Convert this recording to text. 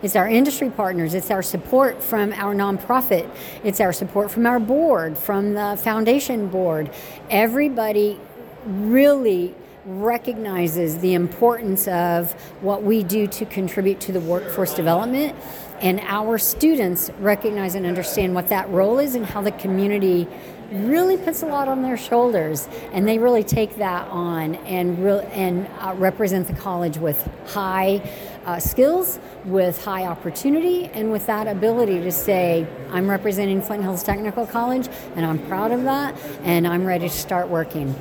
It's our industry partners. It's our support from our nonprofit. It's our support from our board, from the foundation board. Everybody really recognizes the importance of what we do to contribute to the workforce development, and our students recognize and understand what that role is and how the community really puts a lot on their shoulders, and they really take that on and represent the college with high skills, with high opportunity, and with that ability to say, I'm representing Flint Hills Technical College, and I'm proud of that, and I'm ready to start working.